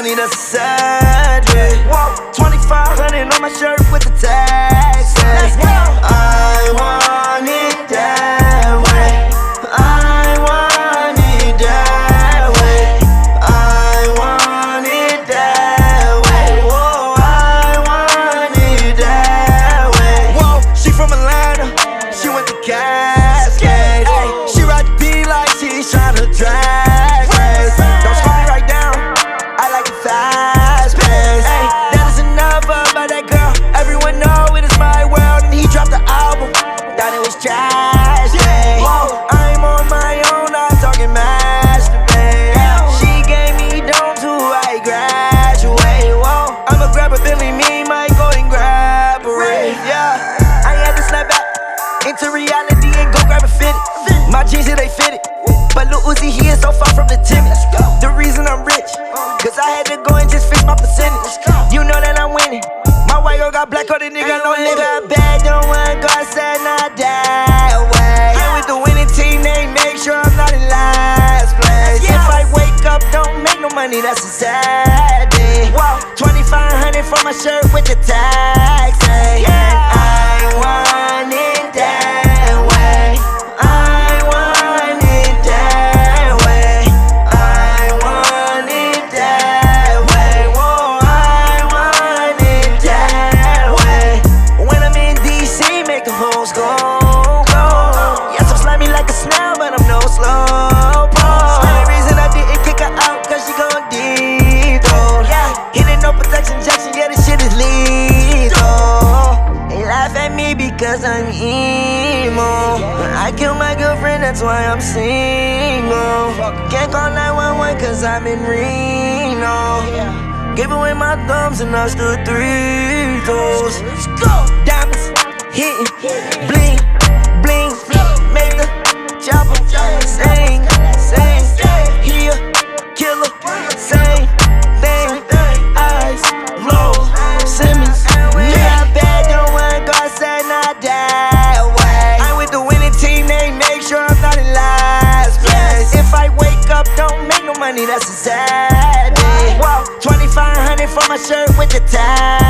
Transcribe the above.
money, that's a sad day. 2,500 on my shirt with the tags. Let's go. I want it that way. I want it that way. I want it that way. Whoa, I want it that way. Whoa, she from Atlanta, she went to Cascade. She ride the D like she's tryna drag race. Don't slow me right down, I like it fast pace. That is another, but that girl, everyone know it is my world. And he dropped the album, thought it was trash. Whoa, I'm on my own, I'm talking masturbate. She gave me dome to I graduate. Whoa, I'ma grab a Billy, me, might go and grab a Ray. Yeah, I had to snap back into reality and go grab a fitted. My jeans, yeah, they fitted. But Lil Uzi, he is so far from the timid. The reason I'm rich, cause I had to go and just fix my percentage. You know that I'm winning. My white girl got black, oh, the nigga, no nigga. Bad, don't want God said not that way. And with the winning team, they make sure I'm not in last place. If I wake up, don't make no money, that's a sad day. 2,500 for my shirt with the tags. I want it that way. I want it that way. I want it that way. Whoa, I want it that way. When I'm in DC, make the hoes go. Yes, I'm slimy like a snail, but I'm no slow pro. Only reason I didn't kick her out, cause she gon' deep though. Hitting no protection injection, yeah, this shit is lethal. They laugh at me because I'm emo. I killed my girlfriend, that's why I'm single. Can't call 911 cause I'm in Reno. Gave away my thumbs and I stood 3 toes. Diamonds hitting, bling, bling. Make the chopper sing, sing. He a killer, same thing. Eyes low, Simmons. Yeah, bad, don't want God said not that way. I'm with the winning team, they make sure I'm not in last place. If I wake up, don't make no money, that's a sad day. 2,500 for my shirt with the tag.